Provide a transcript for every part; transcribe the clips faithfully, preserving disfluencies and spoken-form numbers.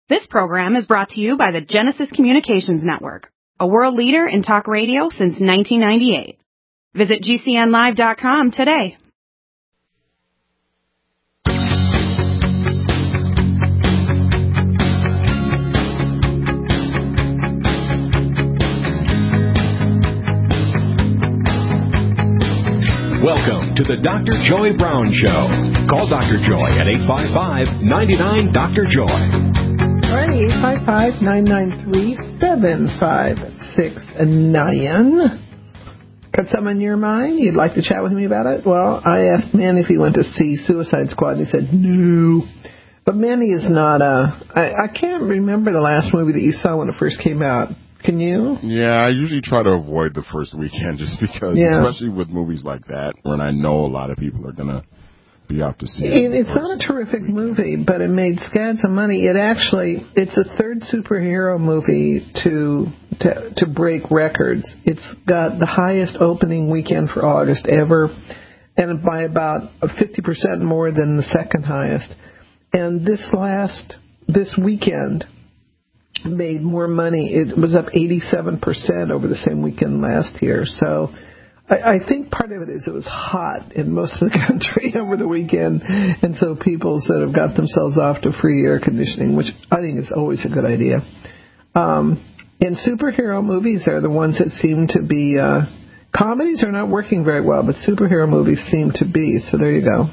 This program is brought to you by the Genesis Communications Network, a world leader in talk radio since nineteen ninety-eight. Visit G C N live dot com today. Welcome to the Doctor Joy Brown Show. Call Doctor Joy at eight five five, nine nine, Doctor Joy. All right, eight five five, nine nine three, seven five six nine. Got something in your mind? You'd like to chat with me about it? Well, I asked Manny if he went to see Suicide Squad, and he said no. But Manny is not a... I, I can't remember the last movie that you saw when it first came out. Can you? Yeah, I usually try to avoid the first weekend just because, yeah. especially with movies like that, when I know a lot of people are going to be out to see it. it it's not a terrific weekend. movie, but it made scads of money. It actually, it's the third superhero movie to, to to break records. It's got the highest opening weekend for August ever, and by about fifty percent more than the second highest. And this last, this weekend... made more money. It was up eighty-seven percent over the same weekend last year. So I, I think part of it is it was hot in most of the country over the weekend, and so people sort of got themselves off to free air conditioning, which I think is always a good idea. Um, and superhero movies are the ones that seem to be, uh, comedies are not working very well, but superhero movies seem to be. So there you go.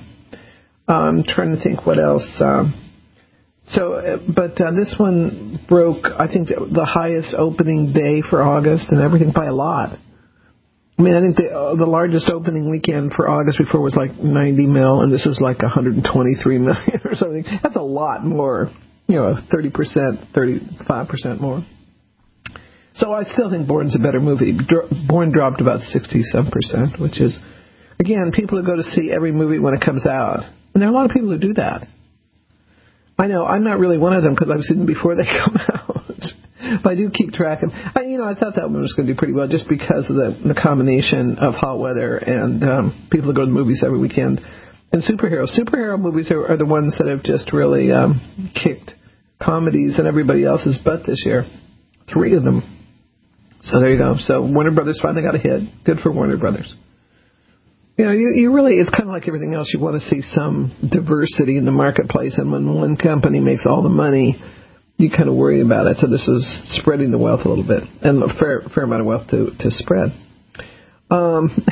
I'm trying to think what else. Um, So, uh, but uh, this one broke, I think, the highest opening day for August and everything by a lot. I mean, I think the, uh, the largest opening weekend for August before was like ninety mil, and this is like one hundred twenty-three million or something. That's a lot more, you know, thirty percent, thirty-five percent more. So I still think Bourne's a better movie. Bourne dropped about sixty-seven percent, which is, again, people who go to see every movie when it comes out. And there are a lot of people who do that. I know, I'm not really one of them because I've seen them before they come out. But I do keep track of them. I, you know, I thought that one was going to do pretty well just because of the, the combination of hot weather and um, people who go to the movies every weekend. And superheroes. Superhero movies are, are the ones that have just really um, kicked comedies and everybody else's butt this year. Three of them. So there you go. So Warner Brothers finally got a hit. Good for Warner Brothers. You know, you, you really, it's kind of like everything else. You want to see some diversity in the marketplace. And when one company makes all the money, you kind of worry about it. So this is spreading the wealth a little bit. And a fair, fair amount of wealth to, to spread. Um,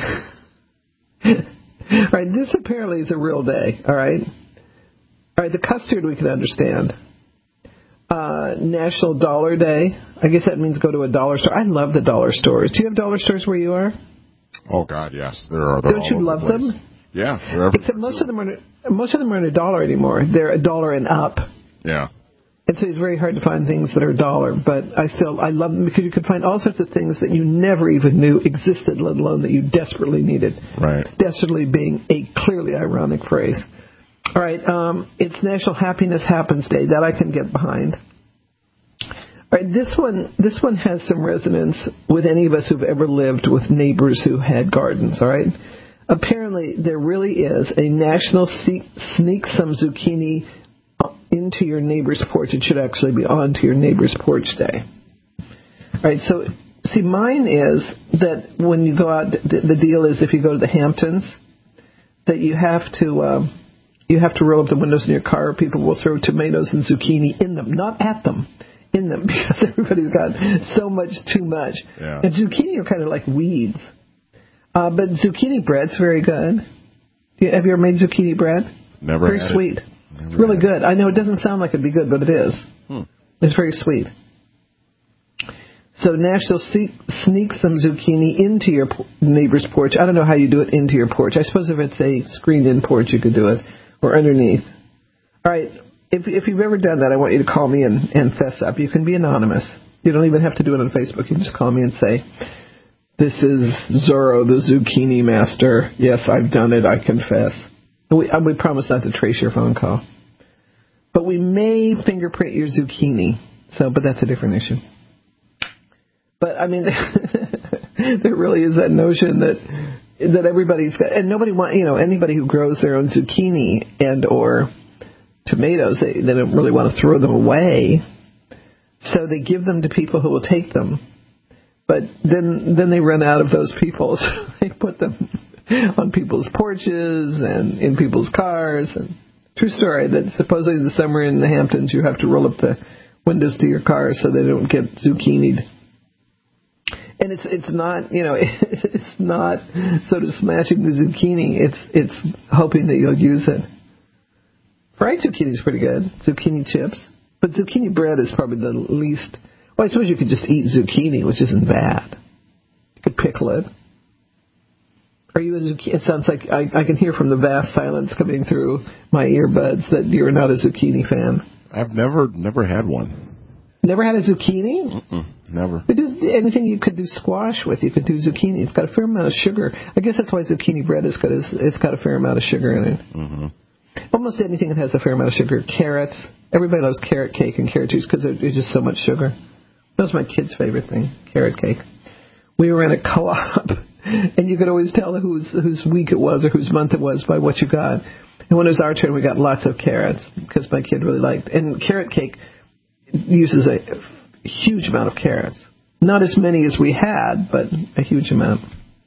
all right, this apparently is a real day, all right? All right, the custard we can understand. Uh, National Dollar Day. I guess that means go to a dollar store. I love the dollar stores. Do you have dollar stores where you are? Oh God, yes, there are. Don't you love the them? Yeah, except most of them are most of them aren't a dollar anymore. They're a dollar and up. Yeah. And so it's very hard to find things that are a dollar, but I still I love them because you can find all sorts of things that you never even knew existed, let alone that you desperately needed. Right. Desperately being a clearly ironic phrase. All right, um, it's National Happiness Happens Day. That I can get behind. All right, this one, this one has some resonance with any of us who've ever lived with neighbors who had gardens, all right? Apparently, there really is a National Sneak Some Zucchini Into Your Neighbor's Porch. It should actually be onto your neighbor's porch day. All right, so, see, mine is that when you go out, the, the deal is if you go to the Hamptons, that you have to, um, you have to roll up the windows in your car. People will throw tomatoes and zucchini in them, not at them. In them because everybody's got so much too much. Yeah. And zucchini are kind of like weeds. Uh, but zucchini bread's very good. Have you ever made zucchini bread? Never Very had sweet. It. It's really good. It. I know it doesn't sound like it'd be good, but it is. Hmm. It's very sweet. So National Sneak Some Zucchini Into Your Neighbor's Porch. I don't know how you do it into your porch. I suppose if it's a screened-in porch, you could do it. Or underneath. All right. If, if you've ever done that, I want you to call me and, and fess up. You can be anonymous. You don't even have to do it on Facebook. You can just call me and say, this is Zorro, the Zucchini Master. Yes, I've done it. I confess. And we, we promise not to trace your phone call. But we may fingerprint your zucchini. So, but that's a different issue. But, I mean, there really is that notion that that everybody's got, and nobody want, you know, anybody who grows their own zucchini and or tomatoes. They, they don't really want to throw them away. So they give them to people who will take them. But then then they run out of those people. So they put them on people's porches and in people's cars. And true story that supposedly in the summer in the Hamptons you have to roll up the windows to your car so they don't get zucchinied. And it's it's not, you know, it's not sort of smashing the zucchini. It's it's hoping that you'll use it. Fried zucchini is pretty good. Zucchini chips. But zucchini bread is probably the least. Well, I suppose you could just eat zucchini, which isn't bad. You could pickle it. Are you a zucchini? It sounds like I, I can hear from the vast silence coming through my earbuds that you're not a zucchini fan. I've never never had one. Never had a zucchini? Mm-mm, never. But anything you could do squash with, you could do zucchini. It's got a fair amount of sugar. I guess that's why zucchini bread is good. It's got a fair amount of sugar in it. Mm-hmm. Almost anything that has a fair amount of sugar. Carrots. Everybody loves carrot cake and carrot juice because there's just so much sugar. That was my kid's favorite thing, carrot cake. We were in a co-op, and you could always tell whose whose week it was or whose month it was by what you got. And when it was our turn, we got lots of carrots because my kid really liked. And carrot cake uses a huge amount of carrots. Not as many as we had, but a huge amount.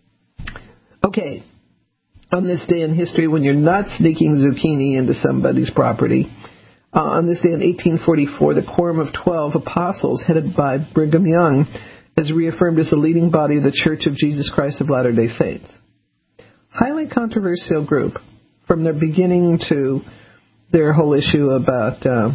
Okay. On this day in history, when you're not sneaking zucchini into somebody's property, uh, on this day in eighteen forty-four, the Quorum of Twelve Apostles, headed by Brigham Young, is reaffirmed as the leading body of the Church of Jesus Christ of Latter-day Saints. Highly controversial group from their beginning to their whole issue about uh,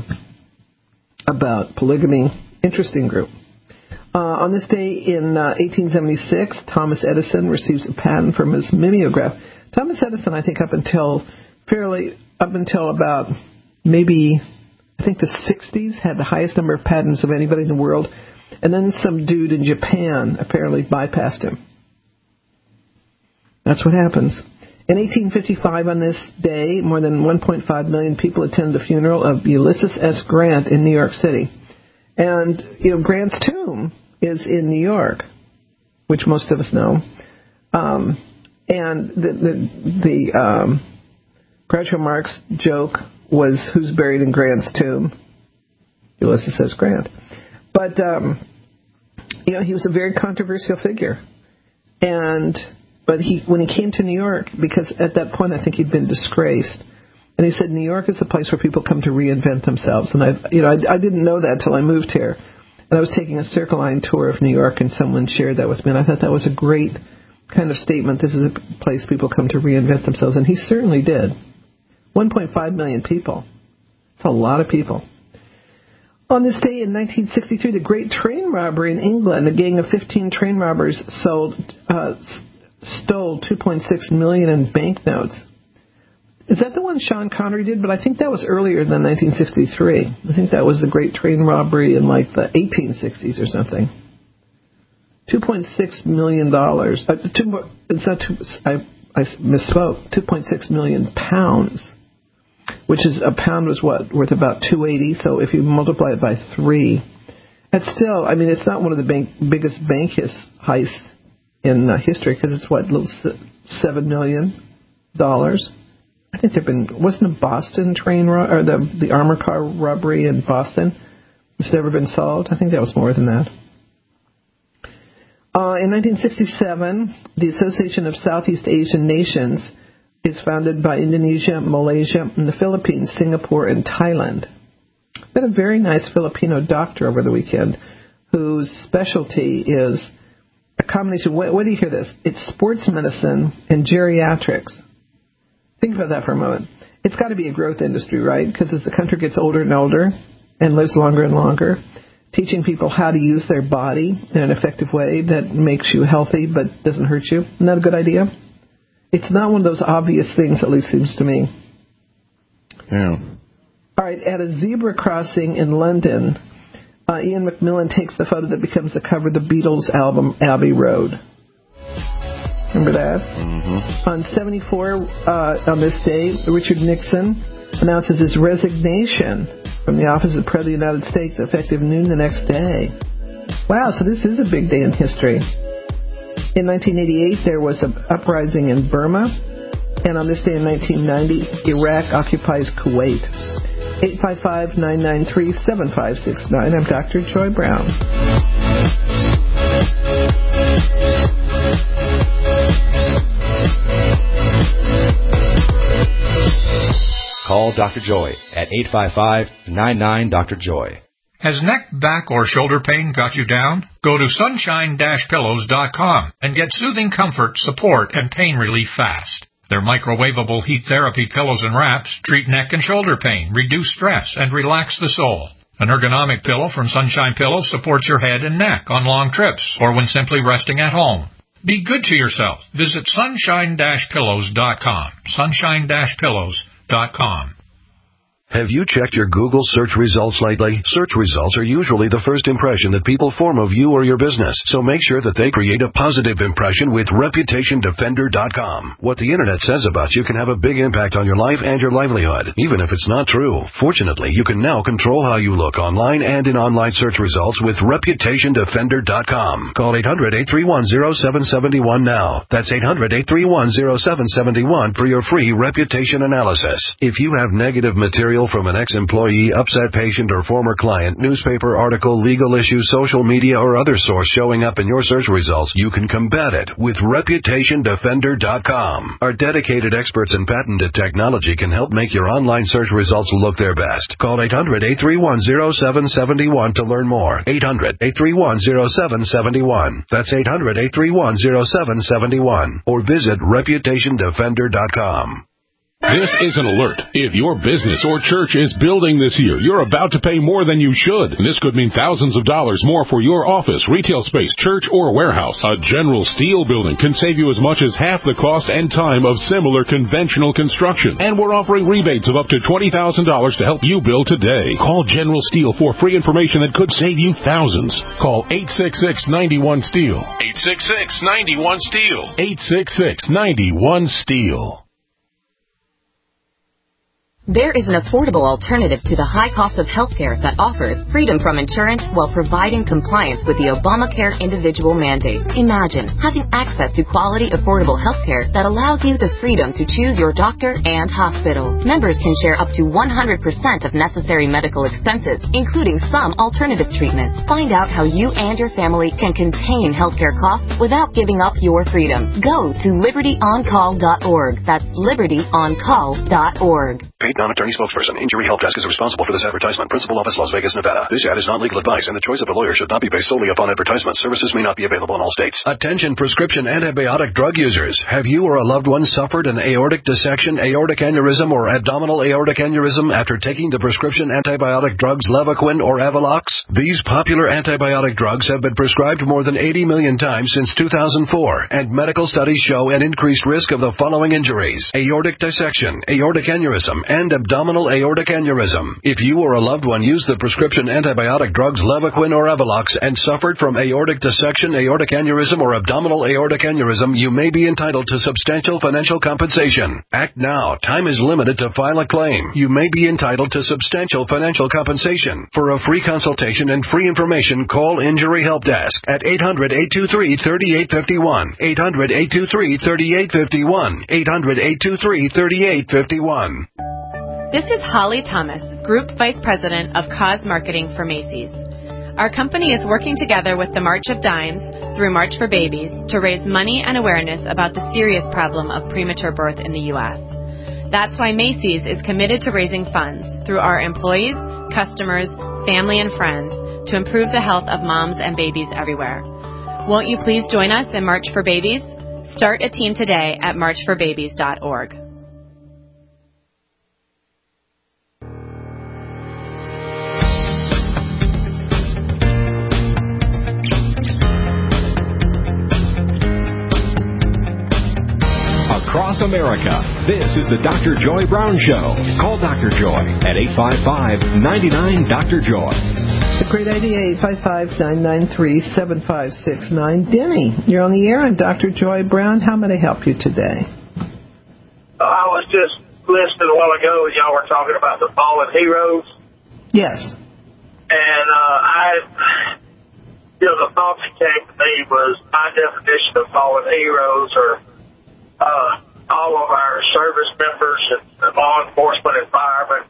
about polygamy. Interesting group. Uh, on this day in uh, eighteen seventy-six, Thomas Edison receives a patent for his mimeograph. Thomas Edison, I think, up until fairly, up until about maybe, I think the sixties, had the highest number of patents of anybody in the world. And then some dude in Japan apparently bypassed him. That's what happens. In eighteen fifty-five, on this day, more than one point five million people attend the funeral of Ulysses S. Grant in New York City. And, you know, Grant's tomb is in New York, which most of us know. Um... And the the, the um, Groucho Marx joke was, who's buried in Grant's tomb? Ulysses S. Grant. But, um, you know, he was a very controversial figure. And, but he, when he came to New York, because at that point I think he'd been disgraced, and he said New York is the place where people come to reinvent themselves. And I, you know, I, I didn't know that till I moved here. And I was taking a Circle Line tour of New York, and someone shared that with me, and I thought that was a great kind of statement. This is a place people come to reinvent themselves, and he certainly did. one point five million people. It's a lot of people. On this day in nineteen sixty-three, the Great Train Robbery in England, a gang of fifteen train robbers sold, uh, stole two point six million dollars in banknotes. Is that the one Sean Connery did? But I think that was earlier than nineteen sixty-three. I think that was the Great Train Robbery in like the eighteen sixties or something. two point six million dollars. Uh, two, it's not two, I, I misspoke. two point six million pounds, which is, a pound was what? Worth about two eighty. So if you multiply it by three, that's still, I mean, it's not one of the bank, biggest bank heists in uh, history, because it's what, little seven million dollars. I think there've been, wasn't a Boston train ro- or the the armor car robbery in Boston? It's never been solved. I think that was more than that. Uh, in nineteen sixty-seven, the Association of Southeast Asian Nations is founded by Indonesia, Malaysia, and the Philippines, Singapore, and Thailand. I met a very nice Filipino doctor over the weekend whose specialty is a combination. What, what do you hear this? It's sports medicine and geriatrics. Think about that for a moment. It's got to be a growth industry, right? Because as the country gets older and older and lives longer and longer, teaching people how to use their body in an effective way that makes you healthy but doesn't hurt you. Isn't that a good idea? It's not one of those obvious things, at least seems to me. Yeah. All right, at a zebra crossing in London, uh, Ian McMillan takes the photo that becomes the cover of the Beatles album, Abbey Road. Remember that? Mm-hmm. On seventy-four, uh, on this day, Richard Nixon announces his resignation from the office of President of the United States, effective noon the next day. Wow, so this is a big day in history. In nineteen eighty-eight, there was an uprising in Burma, and on this day in nineteen ninety, Iraq occupies Kuwait. eight five five, nine nine three, seven five six nine. I'm Doctor Joy Brown. Call Doctor Joy at eight five five, nine nine, Doctor Joy. Has neck, back, or shoulder pain got you down? Go to sunshine dash pillows dot com and get soothing comfort, support, and pain relief fast. Their microwavable heat therapy pillows and wraps treat neck and shoulder pain, reduce stress, and relax the soul. An ergonomic pillow from Sunshine Pillows supports your head and neck on long trips or when simply resting at home. Be good to yourself. Visit sunshine dash pillows dot com. sunshine dash pillows dot com. Have you checked your Google search results lately? Search results are usually the first impression that people form of you or your business, so make sure that they create a positive impression with reputation defender dot com. What the internet says about you can have a big impact on your life and your livelihood, even if it's not true. Fortunately, you can now control how you look online and in online search results with reputation defender dot com. Call eight hundred, eight three one, zero seven seven one now. That's eight hundred, eight three one, zero seven seven one for your free reputation analysis. If you have negative material from an ex-employee, upset patient, or former client, newspaper article, legal issue, social media, or other source showing up in your search results, you can combat it with reputation defender dot com. Our dedicated experts in patented technology can help make your online search results look their best. Call eight hundred, eight three one, zero seven seven one to learn more. eight hundred, eight three one, zero seven seven one. That's eight hundred, eight three one, zero seven seven one. Or visit reputation defender dot com. This is an alert. If your business or church is building this year, you're about to pay more than you should. This could mean thousands of dollars more for your office, retail space, church, or warehouse. A General Steel building can save you as much as half the cost and time of similar conventional construction. And we're offering rebates of up to twenty thousand dollars to help you build today. Call General Steel for free information that could save you thousands. Call eight six six, nine one, STEEL. eight six six, nine one, STEEL. eight six six, nine one, STEEL. There is an affordable alternative to the high cost of healthcare that offers freedom from insurance while providing compliance with the Obamacare individual mandate. Imagine having access to quality, affordable healthcare that allows you the freedom to choose your doctor and hospital. Members can share up to one hundred percent of necessary medical expenses, including some alternative treatments. Find out how you and your family can contain healthcare costs without giving up your freedom. Go to liberty on call dot org. That's liberty on call dot org. Paid non-attorney spokesperson. Injury Help Desk is responsible for this advertisement. Principal office, Las Vegas, Nevada. This ad is not legal advice, and the choice of a lawyer should not be based solely upon advertisement. Services may not be available in all states. Attention prescription antibiotic drug users. Have you or a loved one suffered an aortic dissection, aortic aneurysm, or abdominal aortic aneurysm after taking the prescription antibiotic drugs Levaquin or Avelox? These popular antibiotic drugs have been prescribed more than eighty million times since two thousand four, and medical studies show an increased risk of the following injuries: aortic dissection, aortic aneurysm, and abdominal aortic aneurysm. If you or a loved one used the prescription antibiotic drugs Levaquin or Avelox and suffered from aortic dissection, aortic aneurysm, or abdominal aortic aneurysm, you may be entitled to substantial financial compensation. Act now. Time is limited to file a claim. You may be entitled to substantial financial compensation. For a free consultation and free information, call Injury Help Desk at eight hundred, eight two three, three eight five one, eight hundred, eight two three, three eight five one, eight hundred, eight two three, three eight five one. This is Holly Thomas, Group Vice President of Cause Marketing for Macy's. Our company is working together with the March of Dimes through March for Babies to raise money and awareness about the serious problem of premature birth in the U S. That's why Macy's is committed to raising funds through our employees, customers, family, and friends to improve the health of moms and babies everywhere. Won't you please join us in March for Babies? Start a team today at march for babies dot org. Across America, this is the Doctor Joy Brown Show. Call Doctor Joy at eight five five, nine nine, Doctor Joy. A great idea, eight five five, nine nine three, seven five six nine. Denny, you're on the air on Doctor Joy Brown. How may I help you today? I was just listening a while ago and y'all were talking about the fallen heroes. Yes. And uh, I, you know, the thought that came to me was my definition of fallen heroes are Uh, all of our service members and law enforcement and firemen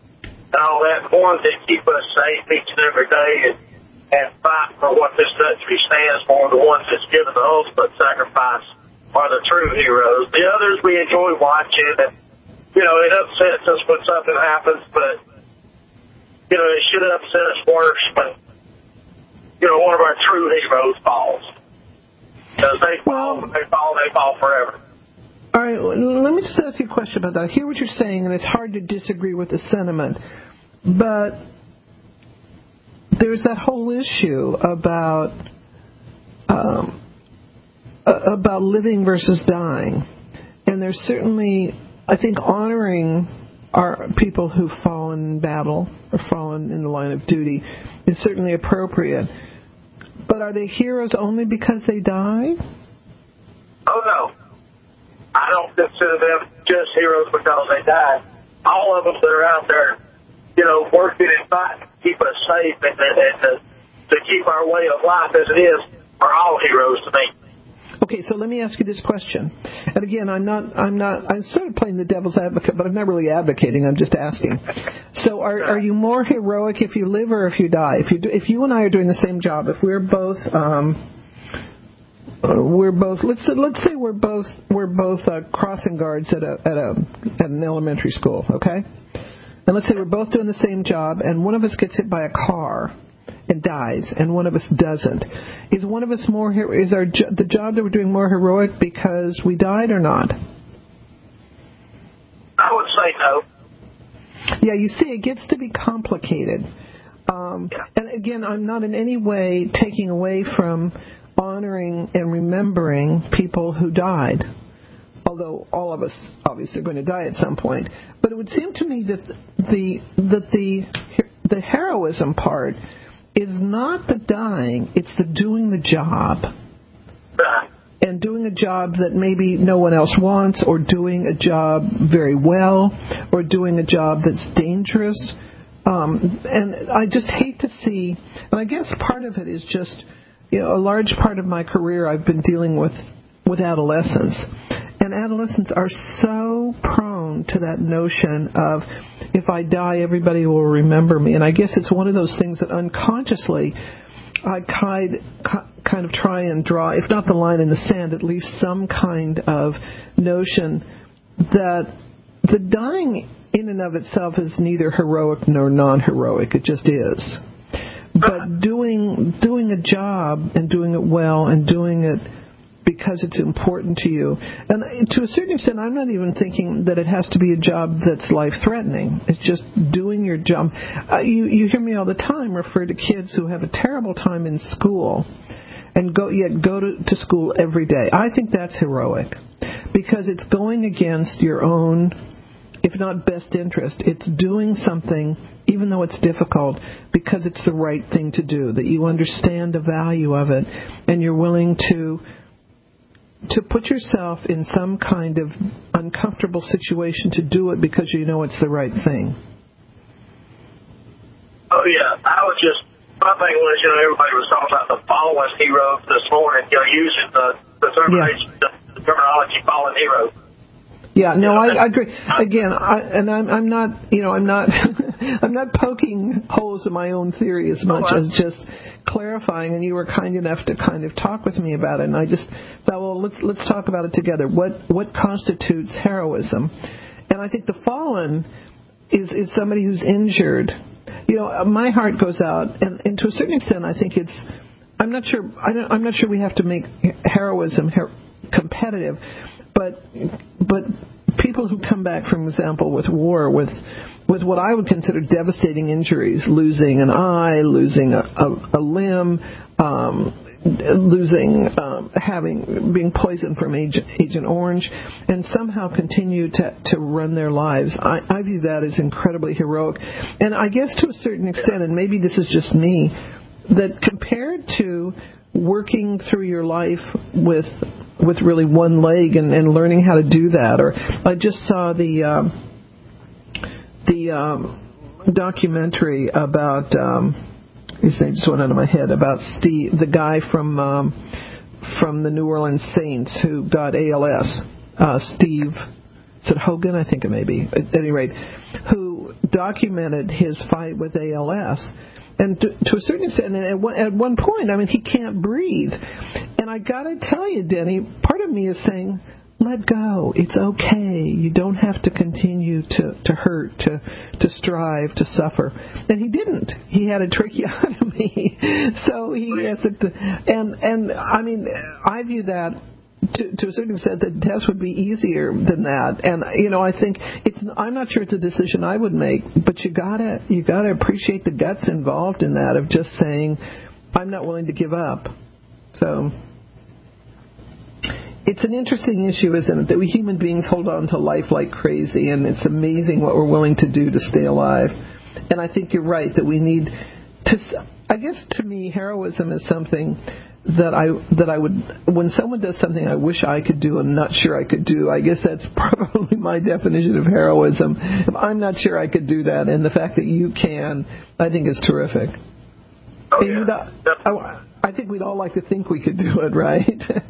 and all that, the ones that keep us safe each and every day and, and fight for what this country stands for, the ones that's given the ultimate sacrifice, are the true heroes. The others we enjoy watching, and, you know, it upsets us when something happens, but, you know, it should upset us worse when, you know, one of our true heroes falls. Because they fall, well, they fall, they fall forever. All right, let me just ask you a question about that. I hear what you're saying, and it's hard to disagree with the sentiment. But there's that whole issue about um, about living versus dying. And there's certainly, I think, honoring our people who've fallen in battle or fallen in the line of duty is certainly appropriate. But are they heroes only because they died? Oh, no. I don't consider them just heroes because they died. All of us that are out there, you know, working and fighting to keep us safe and, and, and to, to keep our way of life as it is, are all heroes to me. Okay, so let me ask you this question. And again, I'm not, I'm not, I'm sort of playing the devil's advocate, but I'm not really advocating. I'm just asking. So, are are you more heroic if you live or if you die? If you do, if you and I are doing the same job, if we're both, um, uh, we're both, let's let's say we're both we're both uh, crossing guards at a at a at an elementary school, okay? And let's say we're both doing the same job, and one of us gets hit by a car and dies, and one of us doesn't. Is one of us more, is our the job that we're doing more heroic because we died or not? I would say no. Yeah, you see, it gets to be complicated. Um, yeah. And again, I'm not in any way taking away from honoring and remembering people who died, although all of us obviously are going to die at some point. But it would seem to me that the that the the heroism part is not the dying, it's the doing the job. And doing a job that maybe no one else wants, or doing a job very well, or doing a job that's dangerous. Um, and I just hate to see, and I guess part of it is just, you know, a large part of my career I've been dealing with, with adolescents. And adolescents are so prone to that notion of, if I die, everybody will remember me. And I guess it's one of those things that unconsciously I kind, kind of try and draw, if not the line in the sand, at least some kind of notion that the dying in and of itself is neither heroic nor non-heroic. It just is. But doing doing a job and doing it well and doing it because it's important to you. And to a certain extent, I'm not even thinking that it has to be a job that's life-threatening. It's just doing your job. Uh, you, you hear me all the time refer to kids who have a terrible time in school and go yet go to, to school every day. I think that's heroic because it's going against your own, if not best interest, it's doing something, even though it's difficult, because it's the right thing to do, that you understand the value of it and you're willing to to put yourself in some kind of uncomfortable situation to do it because you know it's the right thing. Oh, yeah. I was just, my thing was, you know, everybody was talking about the fallen hero this morning, you know, using the, the, terminology, yeah. the, the terminology fallen hero. Yeah, no, I, I agree. Again, I, and I'm, I'm not, you know, I'm not, I'm not poking holes in my own theory as much oh, as just clarifying. And you were kind enough to kind of talk with me about it, and I just thought, well, let's let's talk about it together. What what constitutes heroism? And I think the fallen is is somebody who's injured. You know, my heart goes out, and, and to a certain extent, I think it's. I'm not sure. I don't, I'm not sure we have to make heroism her, competitive. But but people who come back, for example, with war, with with what I would consider devastating injuries, losing an eye, losing a, a, a limb, um, losing, um, having being poisoned from Agent, Agent Orange, and somehow continue to, to run their lives. I, I view that as incredibly heroic. And I guess to a certain extent, and maybe this is just me, that compared to working through your life with with really one leg and, and learning how to do that. Or I just saw the uh, the um, documentary about um, his name just went out of my head about Steve, the guy from um, from the New Orleans Saints who got A L S. Uh, Steve, is it Hogan? I think it may be. At any rate, who documented his fight with A L S. And to, to a certain extent, and at one, at one point, I mean, he can't breathe. And I got to tell you, Denny, part of me is saying, let go. It's okay. You don't have to continue to, to hurt, to to strive, to suffer. And he didn't. He had a tracheotomy. So he has to, and, and I mean, I view that To, to a certain extent, that death would be easier than that, and you know, I think it's. I'm not sure it's a decision I would make, but you gotta, you gotta appreciate the guts involved in that of just saying, I'm not willing to give up. So, it's an interesting issue, isn't it? That we human beings hold on to life like crazy, and it's amazing what we're willing to do to stay alive. And I think you're right that we need to. I guess to me, heroism is something that I that I would, when someone does something I wish I could do, I'm not sure I could do, I guess that's probably my definition of heroism. If I'm not sure I could do that, and the fact that you can, I think is terrific. Oh, yeah. Not, I, I think we'd all like to think we could do it, right?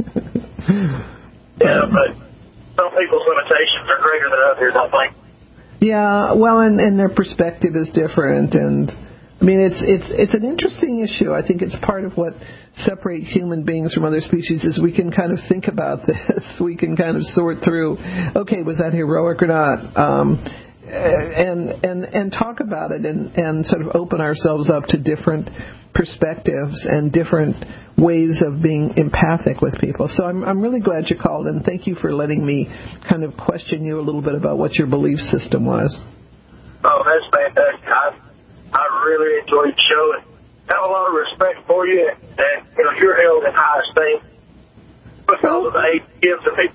Yeah, but some people's limitations are greater than others, I think. Yeah, well, and, and their perspective is different, and I mean, it's it's it's an interesting issue. I think it's part of what separates human beings from other species is we can kind of think about this. We can kind of sort through, okay, was that heroic or not? Um, and and and talk about it and, and sort of open ourselves up to different perspectives and different ways of being empathic with people. So I'm I'm really glad you called, and thank you for letting me kind of question you a little bit about what your belief system was. Oh, that's fantastic. I, I really enjoyed the show and have a lot of respect for you, and you know, you're held in high esteem because of the aid you give to people.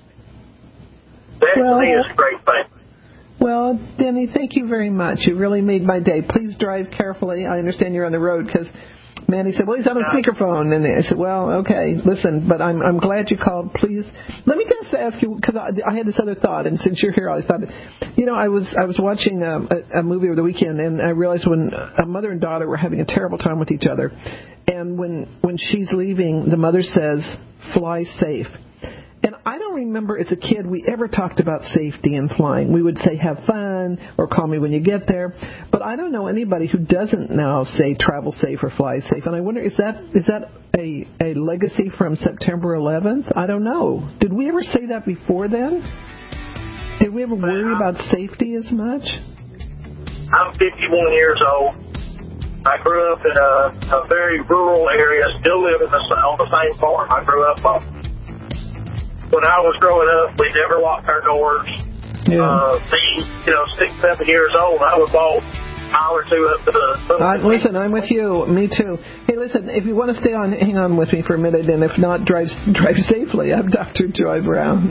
That well, to me is a great thing. Well, Denny, thank you very much. You really made my day. Please drive carefully. I understand you're on the road because Manny said, well, he's on a speakerphone. And I said, well, okay, listen, but I'm I'm glad you called. Please, let me just ask you, because I, I had this other thought, and since you're here, I thought, you know, I was I was watching a, a, a movie over the weekend, and I realized when a mother and daughter were having a terrible time with each other, and when when she's leaving, the mother says, fly safe. And I don't remember as a kid we ever talked about safety in flying. We would say have fun or call me when you get there. But I don't know anybody who doesn't now say travel safe or fly safe. And I wonder, is that is that a, a legacy from September eleventh? I don't know. Did we ever say that before then? Did we ever worry about safety as much? I'm fifty-one years old. I grew up in a, a very rural area, still live in the, on the same farm I grew up on. When I was growing up, we never locked our doors. Yeah. Uh, being, you know, six, seven years old, I would walk a mile or two up to the... Uh, listen, I'm with you. Me too. Hey, listen, if you want to stay on, hang on with me for a minute, and if not, drive drive safely. I'm Doctor Joy Brown.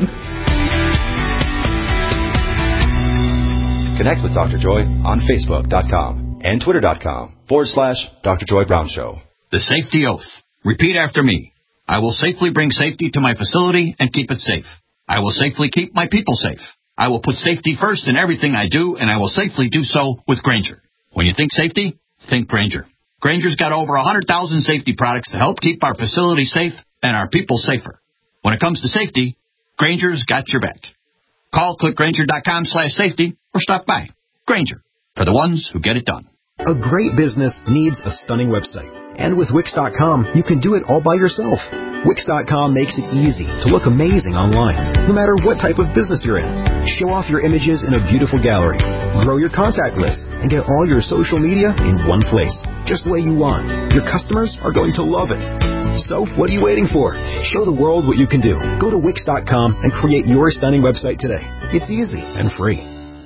Connect with Doctor Joy on Facebook.com and Twitter.com forward slash Doctor Joy Brown Show. The Safety Oath. Repeat after me. I will safely bring safety to my facility and keep it safe. I will safely keep my people safe. I will put safety first in everything I do, and I will safely do so with Grainger. When you think safety, think Grainger. Grainger's got over one hundred thousand safety products to help keep our facility safe and our people safer. When it comes to safety, Grainger's got your back. Call clickgrainger.com slash safety or stop by. Grainger, for the ones who get it done. A great business needs a stunning website. And with Wix dot com, you can do it all by yourself. Wix dot com makes it easy to look amazing online, no matter what type of business you're in. Show off your images in a beautiful gallery. Grow your contact list and get all your social media in one place, just the way you want. Your customers are going to love it. So, what are you waiting for? Show the world what you can do. Go to Wix dot com and create your stunning website today. It's easy and free.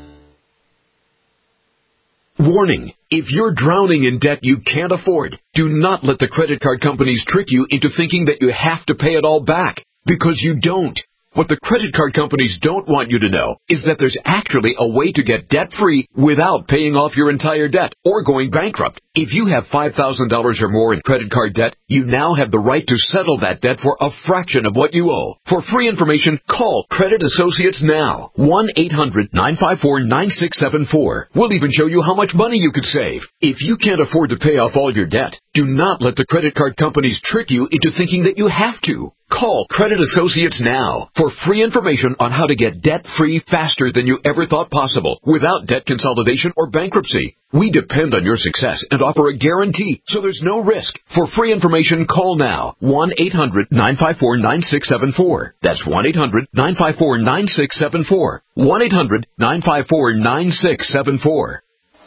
Warning. If you're drowning in debt you can't afford, do not let the credit card companies trick you into thinking that you have to pay it all back, because you don't. What the credit card companies don't want you to know is that there's actually a way to get debt-free without paying off your entire debt or going bankrupt. If you have five thousand dollars or more in credit card debt, you now have the right to settle that debt for a fraction of what you owe. For free information, call Credit Associates now. one eight hundred nine five four nine six seven four. We'll even show you how much money you could save. If you can't afford to pay off all your debt, do not let the credit card companies trick you into thinking that you have to. Call Credit Associates now for free information on how to get debt-free faster than you ever thought possible without debt consolidation or bankruptcy. We depend on your success and offer a guarantee, so there's no risk. For free information, call now. one eight hundred nine five four nine six seven four. That's one eight hundred nine five four nine six seven four. one eight hundred nine five four nine six seven four.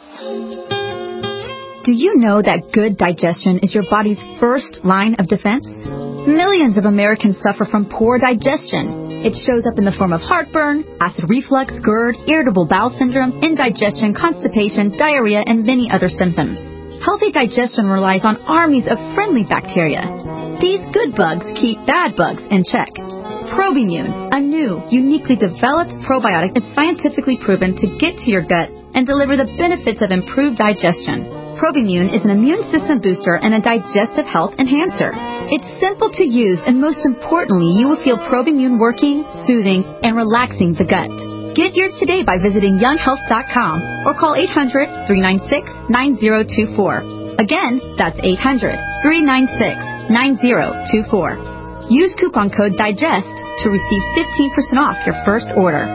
Do you know that good digestion is your body's first line of defense? Millions of Americans suffer from poor digestion. It shows up in the form of heartburn, acid reflux, GERD, irritable bowel syndrome, indigestion, constipation, diarrhea, and many other symptoms. Healthy digestion relies on armies of friendly bacteria. These good bugs keep bad bugs in check. Probimune, a new, uniquely developed probiotic, is scientifically proven to get to your gut and deliver the benefits of improved digestion. Probimune is an immune system booster and a digestive health enhancer. It's simple to use, and most importantly, you will feel Probimune working, soothing, and relaxing the gut. Get yours today by visiting young health dot com or call eight hundred three nine six nine zero two four. Again, that's eight hundred three nine six nine zero two four. Use coupon code DIGEST to receive fifteen percent off your first order.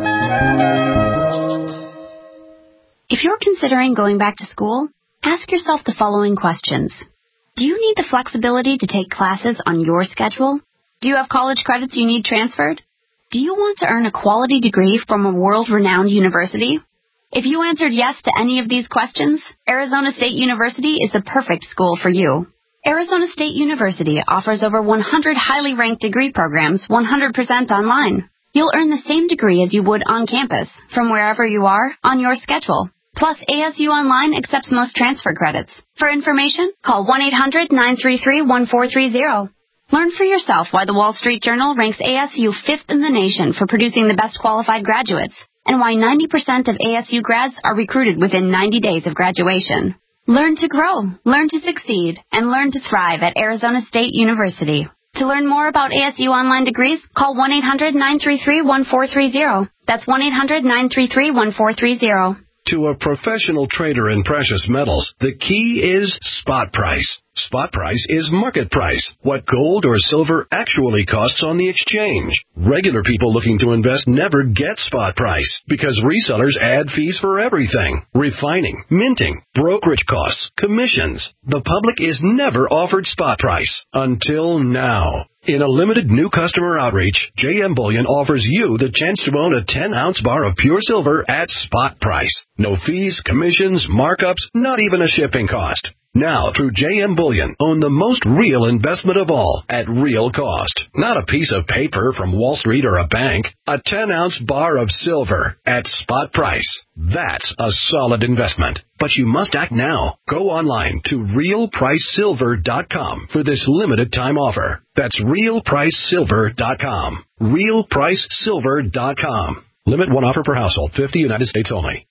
If you're considering going back to school, ask yourself the following questions. Do you need the flexibility to take classes on your schedule? Do you have college credits you need transferred? Do you want to earn a quality degree from a world-renowned university? If you answered yes to any of these questions, Arizona State University is the perfect school for you. Arizona State University offers over one hundred highly ranked degree programs one hundred percent online. You'll earn the same degree as you would on campus, from wherever you are, on your schedule. Plus, A S U Online accepts most transfer credits. For information, call one eight hundred nine three three one four three zero. Learn for yourself why the Wall Street Journal ranks A S U fifth in the nation for producing the best qualified graduates, and why ninety percent of A S U grads are recruited within ninety days of graduation. Learn to grow, learn to succeed, and learn to thrive at Arizona State University. To learn more about A S U Online degrees, call one eight hundred nine three three one four three zero. That's one eight hundred nine three three one four three zero. To a professional trader in precious metals, the key is spot price. Spot price is market price, what gold or silver actually costs on the exchange. Regular people looking to invest never get spot price because resellers add fees for everything. Refining, minting, brokerage costs, commissions. The public is never offered spot price until now. In a limited new customer outreach, J M Bullion offers you the chance to own a ten ounce bar of pure silver at spot price. No fees, commissions, markups, not even a shipping cost. Now, through J M Bullion, own the most real investment of all at real cost. Not a piece of paper from Wall Street or a bank. A ten ounce bar of silver at spot price. That's a solid investment. But you must act now. Go online to real price silver dot com for this limited time offer. That's real price silver dot com. real price silver dot com. Limit one offer per household. fifty United States only.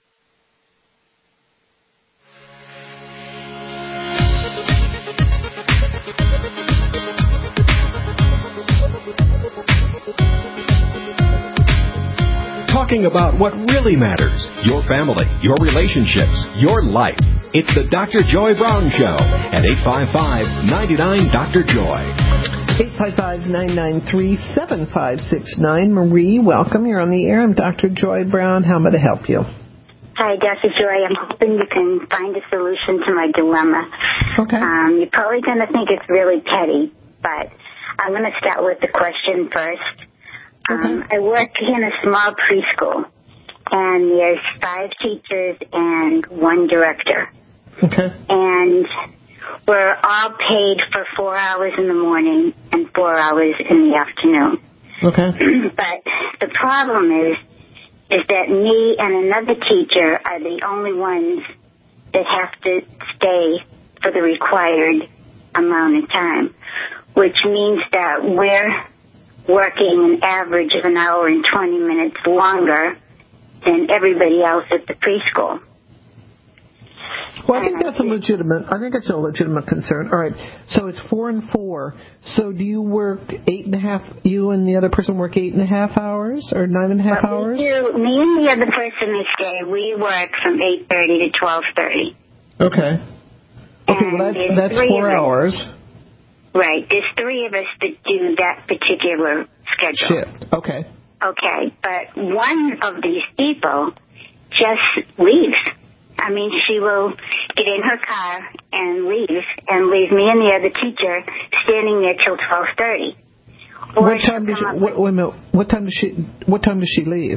Talking about what really matters, your family, your relationships, your life. It's the Doctor Joy Brown Show at eight five five, nine nine, Doctor Joy. eight five five, nine nine three, seven five six nine. Marie, welcome. You're on the air. I'm Doctor Joy Brown. How may I help you? Hi, Doctor Joy. I'm hoping you can find a solution to my dilemma. Okay. Um, you're probably going to think it's really petty, but I'm going to start with the question first. Um, I work in a small preschool, and there's five teachers and one director. Okay. And we're all paid for four hours in the morning and four hours in the afternoon. Okay. But the problem is, is that me and another teacher are the only ones that have to stay for the required amount of time, which means that we're working an average of an hour and twenty minutes longer than everybody else at the preschool. Well, I think that's a legitimate, I think it's a legitimate concern. All right, so it's four and four. So do you work eight and a half, you and the other person work eight and a half hours or nine and a half well, hours? We do, me and the other person this day, we work from eight thirty to twelve thirty. Okay. Okay, well, that's, that's four hours. Right. There's three of us that do that particular schedule. Shift. Okay. Okay. But one of these people just leaves. I mean, she will get in her car and leave, and leave me and the other teacher standing there till twelve thirty. What time does she? What, wait a minute. What time does she? What time does she leave?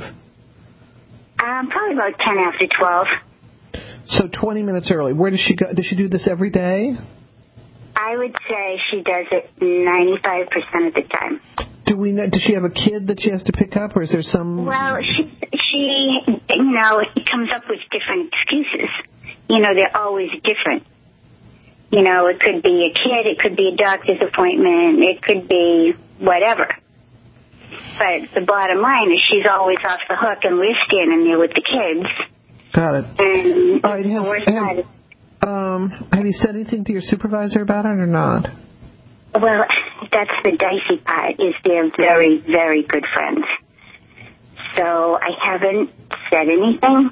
Um, probably about ten after twelve. So twenty minutes early. Where does she go? Does she do this every day? I would say she does it ninety-five percent of the time. Do we know? Does she have a kid that she has to pick up, or is there some? Well, she, she, you know, comes up with different excuses. You know, they're always different. You know, it could be a kid, it could be a doctor's appointment, it could be whatever. But the bottom line is she's always off the hook, and we're standing there with the kids. Got it. And All right, has, have, um, have you said anything to your supervisor about it or not? Well, that's the dicey part, is they're very, very good friends. So I haven't said anything,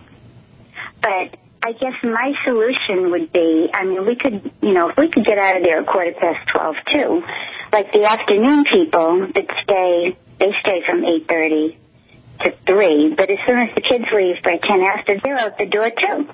but I guess my solution would be, I mean, we could, you know, if we could get out of there at quarter past twelve, too. Like the afternoon people that stay, they stay from eight thirty to three, but as soon as the kids leave by ten after, they're out the door, too.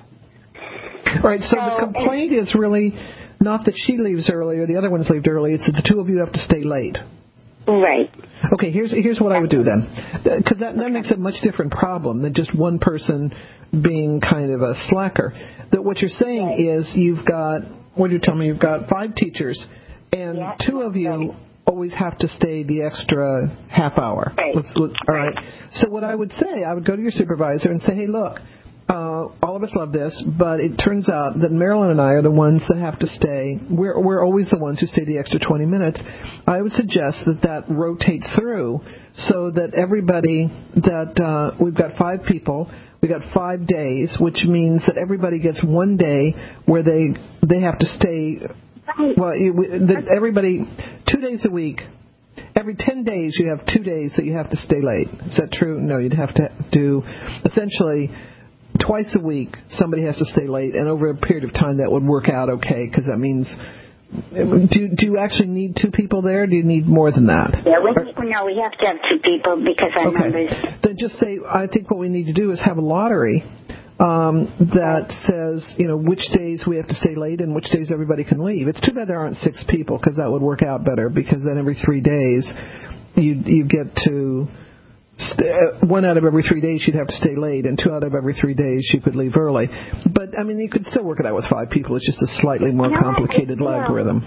All right, so, so the complaint is really not that she leaves early or the other ones leave early, it's that the two of you have to stay late. Right. Okay, here's here's what I would do then, because that, that makes a much different problem than just one person being kind of a slacker. That what you're saying right. is you've got, what did you tell me, you've got five teachers, and yeah. two of you right. always have to stay the extra half hour. Right. Let's, let's, all right. So what I would say, I would go to your supervisor and say, hey, look, Uh, all of us love this, but it turns out that Marilyn and I are the ones that have to stay. We're we're always the ones who stay the extra twenty minutes. I would suggest that that rotates through so that everybody that uh, we've got five people, we've got five days, which means that everybody gets one day where they they have to stay. Well, you, that everybody two days a week. Every ten days you have two days that you have to stay late. Is that true? No, you'd have to do essentially. Twice a week, somebody has to stay late, and over a period of time, that would work out okay, because that means, do, do you actually need two people there, or do you need more than that? Yeah, we, no, we have to have two people, because our okay. numbers... Then just say, I think what we need to do is have a lottery um, that says, you know, which days we have to stay late and which days everybody can leave. It's too bad there aren't six people, because that would work out better, because then every three days, you you get to... One out of every three days you'd have to stay late, and two out of every three days you could leave early. But, I mean, you could still work it out with five people. It's just a slightly more no, complicated algorithm.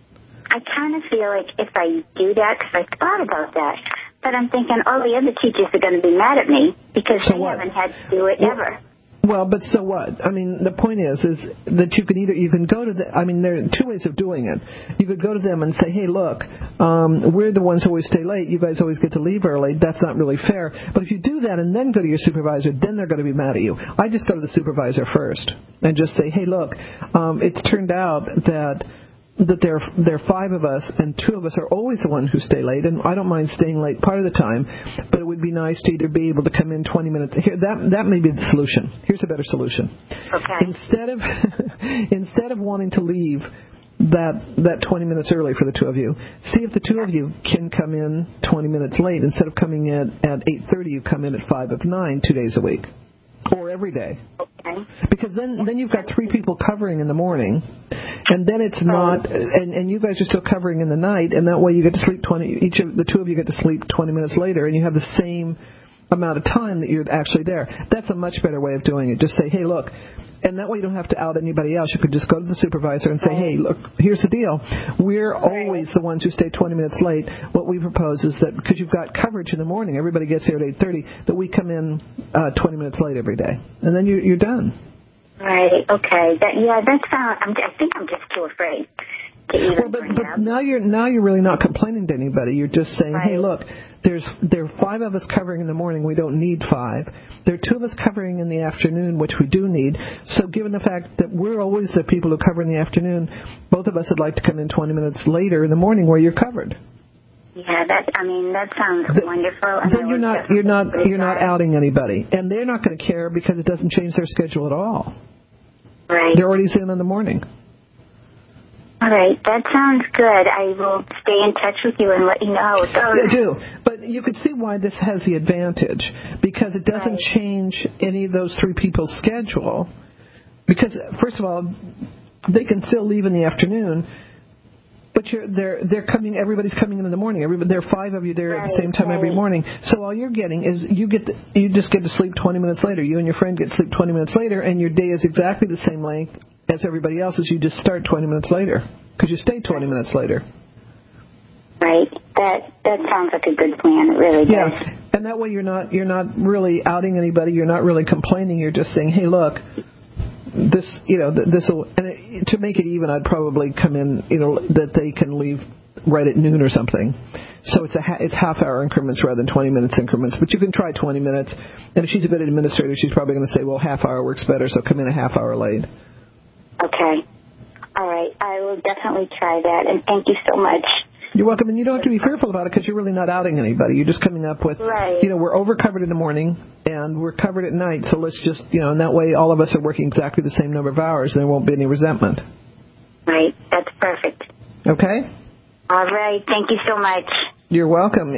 I kind of feel like if I do that, because I thought about that, but I'm thinking all the other teachers are going to be mad at me because so they what? haven't had to do it well, ever. Well, but so what? I mean, the point is, is that you can either, you can go to the, I mean, there are two ways of doing it. You could go to them and say, hey, look, um, we're the ones who always stay late. You guys always get to leave early. That's not really fair. But if you do that and then go to your supervisor, then they're going to be mad at you. I just go to the supervisor first and just say, hey, look, um, it's turned out that that there there are five of us, and two of us are always the one who stay late, and I don't mind staying late part of the time, but it would be nice to either be able to come in twenty minutes. Here, that that may be the solution. Here's a better solution. Okay. Instead of instead of wanting to leave that that twenty minutes early for the two of you, see if the two of you can come in twenty minutes late. Instead of coming in at eight thirty, you come in at five of nine, two days a week, or every day. Okay. Because then, then you've got three people covering in the morning, and then it's not, and, and you guys are still covering in the night, and that way you get to sleep twenty. Each of the two of you get to sleep twenty minutes later, and you have the same amount of time that you're actually there. That's a much better way of doing it. Just say, hey, look. And that way you don't have to out anybody else. You could just go to the supervisor and say, hey, look, here's the deal. We're always the ones who stay twenty minutes late. What we propose is that because you've got coverage in the morning, everybody gets here at eight thirty, that we come in uh, twenty minutes late every day. And then you, you're done. Right, okay. That, yeah, that's not, I'm, I think I'm just too afraid to even well, but, bring but it up. now you're, now you're really not complaining to anybody. You're just saying, right. hey, look, there's there are five of us covering in the morning. We don't need five. There are two of us covering in the afternoon, which we do need. So given the fact that we're always the people who cover in the afternoon, both of us would like to come in twenty minutes later in the morning where you're covered. Yeah, that I mean that sounds the, wonderful. And then you're not you're not you're not outing anybody, and they're not going to care because it doesn't change their schedule at all. Right. They're already in in the morning. All right, that sounds good. I will stay in touch with you and let you know how it goes. Yeah, do. But you could see why this has the advantage, because it doesn't right. change any of those three people's schedule. Because, first of all, they can still leave in the afternoon, but you're, they're they're coming. Everybody's coming in in the morning. Everybody, there are five of you there right, at the same time right. every morning. So all you're getting is you get the, you just get to sleep twenty minutes later. You and your friend get to sleep twenty minutes later, and your day is exactly the same length as everybody else's. You just start twenty minutes later because you stay twenty minutes later. Right. That that sounds like a good plan. It really does. Yeah. And that way you're not you're not really outing anybody. You're not really complaining. You're just saying, hey, look. This, you know, this will, and it, to make it even, I'd probably come in, you know, that they can leave right at noon or something. So it's a ha- it's half hour increments rather than twenty minutes increments. But you can try twenty minutes. And if she's a good administrator, she's probably going to say, well, half hour works better, so come in a half hour late. Okay. All right. I will definitely try that. And thank you so much. You're welcome, and you don't have to be fearful about it because you're really not outing anybody. You're just coming up with, right. you know, we're overcovered in the morning and we're covered at night, so let's just, you know, and that way all of us are working exactly the same number of hours and there won't be any resentment. Right. That's perfect. Okay? All right. Thank you so much. You're welcome.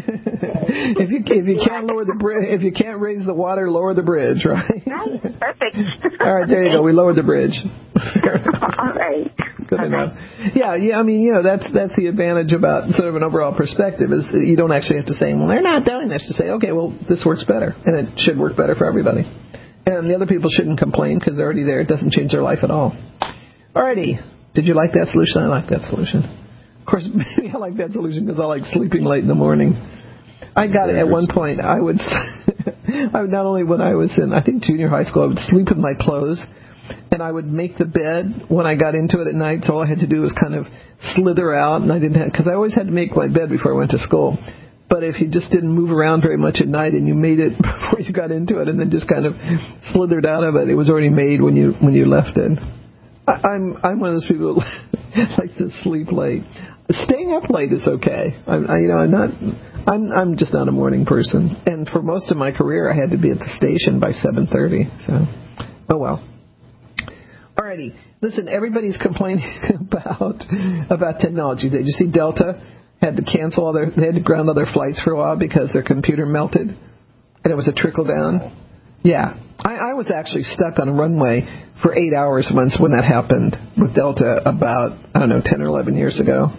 if you if you can't lower the bridge, if you can't raise the water, lower the bridge, right? Right. Perfect. All right, there you go. We lowered the bridge. All right. Good enough. Yeah, yeah. I mean, you know, that's that's the advantage about sort of an overall perspective is you don't actually have to say, well, they're not doing this. You say, okay, well, this works better, and it should work better for everybody. And the other people shouldn't complain because they're already there. It doesn't change their life at all. All righty. Did you like that solution? I like that solution. Of course, maybe I like that solution because I like sleeping late in the morning. I got it at one point. I would, I would not only when I was in, I think, junior high school, I would sleep in my clothes. And I would make the bed when I got into it at night, so all I had to do was kind of slither out, and I didn't have, because I always had to make my bed before I went to school. But if you just didn't move around very much at night and you made it before you got into it and then just kind of slithered out of it, it was already made when you when you left it. I, I'm I'm one of those people who likes to sleep late. Staying up late is okay. I'm, I, you know, I'm not. I'm I'm just not a morning person. And for most of my career, I had to be at the station by seven thirty. So, oh well. Alrighty, listen. Everybody's complaining about about technology. Did you see Delta had to cancel all their? They had to ground all their flights for a while because their computer melted, and it was a trickle down. Yeah, I, I was actually stuck on a runway for eight hours once when that happened with Delta about I don't know ten or eleven years ago.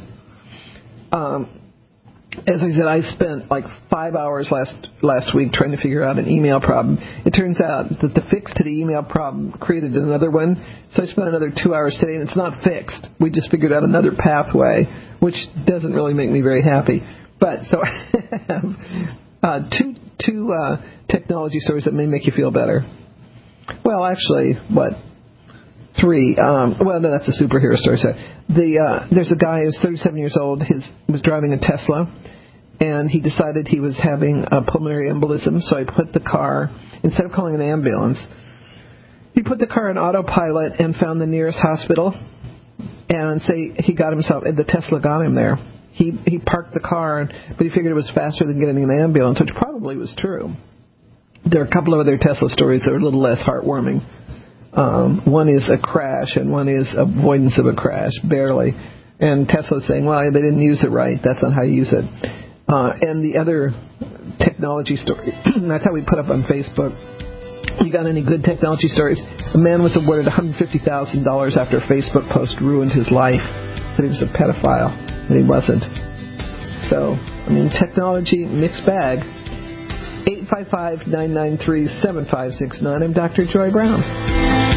Um, as I said, I spent like five hours last last week trying to figure out an email problem. It turns out that the fix to the email problem created another one, so I spent another two hours today, and it's not fixed. We just figured out another pathway, which doesn't really make me very happy. But so I have uh, two two uh, technology stories that may make you feel better. Well, actually, what? Three. Um, well, no, that's a superhero story. So the uh, there's a guy who's thirty-seven years old. His was driving a Tesla, and he decided he was having a pulmonary embolism. So he put the car instead of calling an ambulance, he put the car in autopilot and found the nearest hospital. And say he got himself. The Tesla got him there. He he parked the car, but he figured it was faster than getting an ambulance, which probably was true. There are a couple of other Tesla stories that are a little less heartwarming. Um, one is a crash, and one is avoidance of a crash, barely. And Tesla's saying, well, they didn't use it right. That's not how you use it. Uh, and the other technology story, that's how we put up on Facebook. You got any good technology stories? A man was awarded one hundred fifty thousand dollars after a Facebook post ruined his life, that he was a pedophile, and he wasn't. So, I mean, technology, mixed bag. eight five five, nine nine three, seven five six nine. I'm Doctor Joy Brown.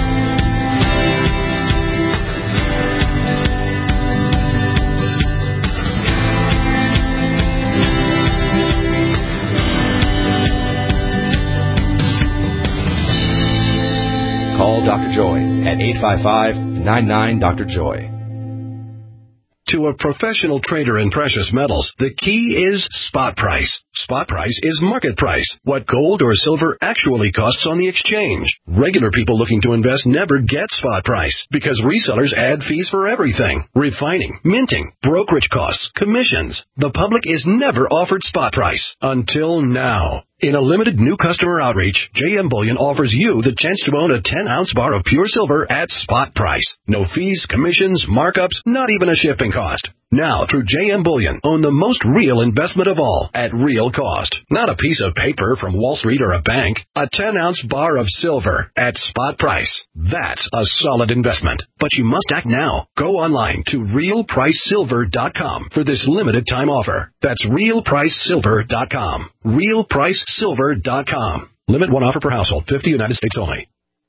Call Doctor Joy at eight five five, nine nine, Doctor Joy. To a professional trader in precious metals, the key is spot price. Spot price is market price, what gold or silver actually costs on the exchange. Regular people looking to invest never get spot price because resellers add fees for everything. Refining, minting, brokerage costs, commissions. The public is never offered spot price until now. In a limited new customer outreach, J M Bullion offers you the chance to own a ten-ounce bar of pure silver at spot price. No fees, commissions, markups, not even a shipping cost. Now, through J M Bullion, own the most real investment of all at real cost. Not a piece of paper from Wall Street or a bank. A ten-ounce bar of silver at spot price. That's a solid investment. But you must act now. Go online to real price silver dot com for this limited time offer. That's real price silver dot com. real price silver dot com. Limit one offer per household. fifty United States only.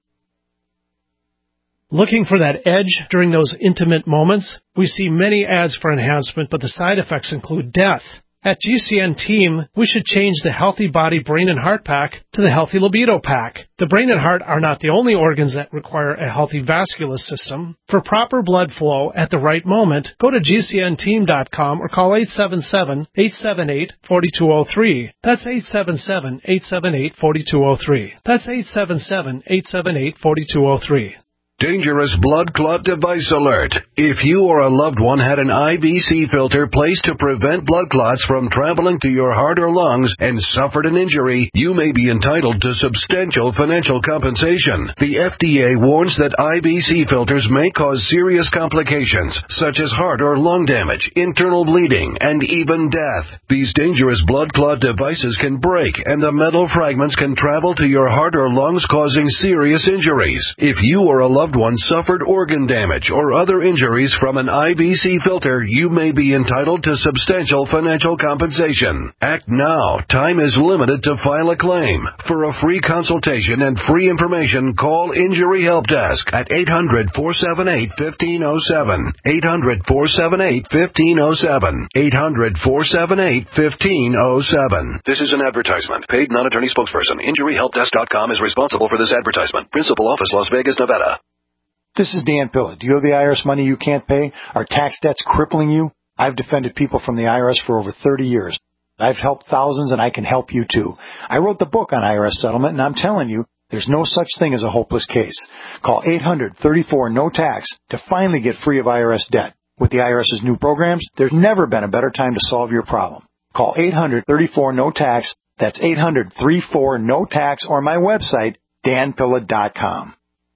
Looking for that edge during those intimate moments? We see many ads for enhancement, but the side effects include death. At G C N Team, we should change the Healthy Body Brain and Heart Pack to the Healthy Libido Pack. The brain and heart are not the only organs that require a healthy vascular system. For proper blood flow at the right moment, go to G C N team dot com or call eight seven seven, eight seven eight, four two zero three. That's eight seven seven, eight seven eight, four two zero three. That's eight seven seven, eight seven eight, four two zero three. Dangerous blood clot device alert. If you or a loved one had an I V C filter placed to prevent blood clots from traveling to your heart or lungs and suffered an injury, you may be entitled to substantial financial compensation. The F D A warns that I V C filters may cause serious complications, such as heart or lung damage, internal bleeding, and even death. These dangerous blood clot devices can break, and the metal fragments can travel to your heart or lungs, causing serious injuries. If you or a loved loved one suffered organ damage or other injuries from an I V C filter, you may be entitled to substantial financial compensation. Act now. Time is limited to file a claim. For a free consultation and free information, call Injury Help Desk at eight hundred, four seven eight, one five zero seven. eight hundred, four seven eight, one five zero seven. eight hundred, four seven eight, one five zero seven. This is an advertisement. Paid non-attorney spokesperson. Injury Help Desk dot com is responsible for this advertisement. Principal office, Las Vegas, Nevada. This is Dan Pilla. Do you have the I R S money you can't pay? Are tax debts crippling you? I've defended people from the I R S for over thirty years. I've helped thousands, and I can help you too. I wrote the book on I R S settlement, and I'm telling you, there's no such thing as a hopeless case. Call eight hundred, thirty-four, no tax to finally get free of I R S debt. With the IRS's new programs, there's never been a better time to solve your problem. Call eight hundred, thirty-four, no tax. That's eight hundred, thirty-four, no tax, or my website, dan pilla dot com.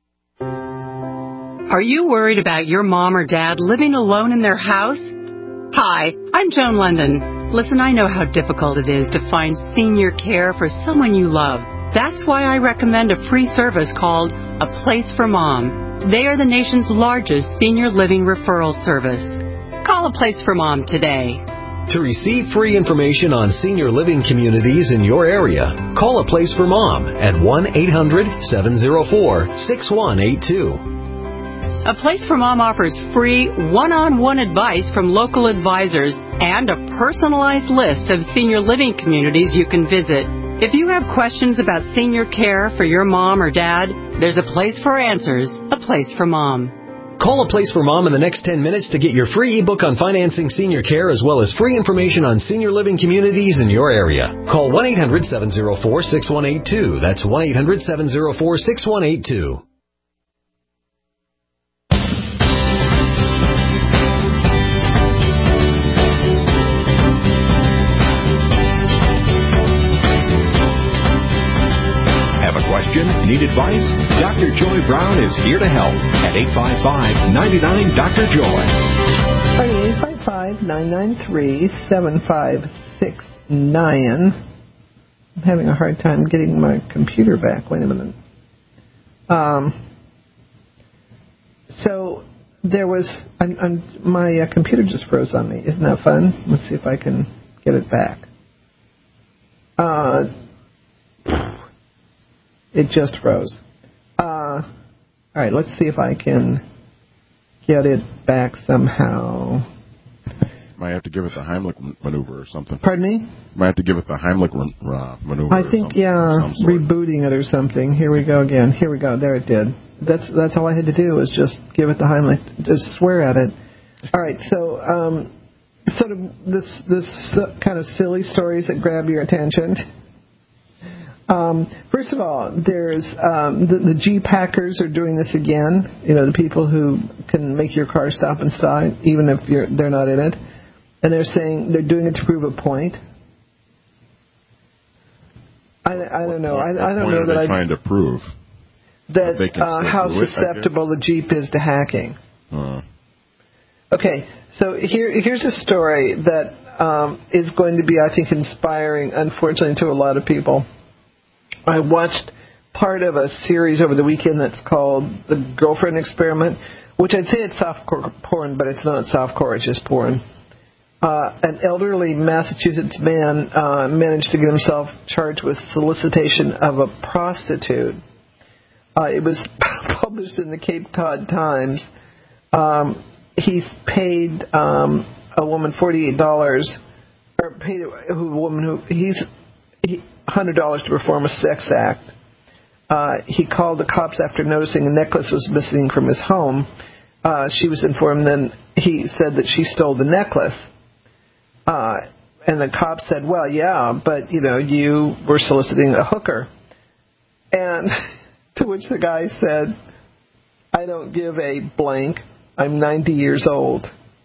Are you worried about your mom or dad living alone in their house? Hi, I'm Joan London. Listen, I know how difficult it is to find senior care for someone you love. That's why I recommend a free service called A Place for Mom. They are the nation's largest senior living referral service. Call A Place for Mom today. To receive free information on senior living communities in your area, call A Place for Mom at one eight hundred, seven oh four, six one eight two. A Place for Mom offers free one-on-one advice from local advisors and a personalized list of senior living communities you can visit. If you have questions about senior care for your mom or dad, there's a place for answers, A Place for Mom. Call A Place for Mom in the next ten minutes to get your free ebook on financing senior care as well as free information on senior living communities in your area. Call one eight hundred, seven oh four, six one eight two. That's one eight hundred, seven oh four, six one eight two. Need advice? Doctor Joy Brown is here to help at eight five five, nine nine, Doctor Joy. eight five five, nine nine three, seven five six nine. I'm having a hard time getting my computer back. Wait a minute. Um, so there was, I'm, I'm, my uh, computer just froze on me. Isn't that fun? Let's see if I can get it back. Uh... It just froze. Uh, all right, let's see if I can get it back somehow. Might have to give it the Heimlich maneuver or something. Pardon me? Might have to give it the Heimlich uh, maneuver. I think, or yeah, rebooting it or something. Here we go again. Here we go. There it did. That's that's all I had to do was just give it the Heimlich, just swear at it. All right, so um, sort of this this kind of silly stories that grab your attention. Um, first of all, there's um, the, the G-Packers are doing this again. You know, the people who can make your car stop and start, even if you're, they're not in it. And they're saying they're doing it to prove a point. I, I don't know. I, I don't what know are that they I trying to prove that, they can uh, still how do it, susceptible the Jeep is to hacking. Uh, Okay, so here here's a story that um, is going to be, I think, inspiring, unfortunately, to a lot of people. I watched part of a series over the weekend that's called The Girlfriend Experiment, which I'd say it's softcore porn, but it's not softcore, it's just porn. Uh, an elderly Massachusetts man uh, managed to get himself charged with solicitation of a prostitute. Uh, it was published in the Cape Cod Times. Um, he's paid um, a woman forty-eight dollars, or paid a woman who he's he, one hundred dollars to perform a sex act. Uh, he called the cops after noticing a necklace was missing from his home. Uh, she was informed. Then he said that she stole the necklace. Uh, and the cops said, well, yeah, but, you know, you were soliciting a hooker. And to which the guy said, I don't give a blank. I'm ninety years old.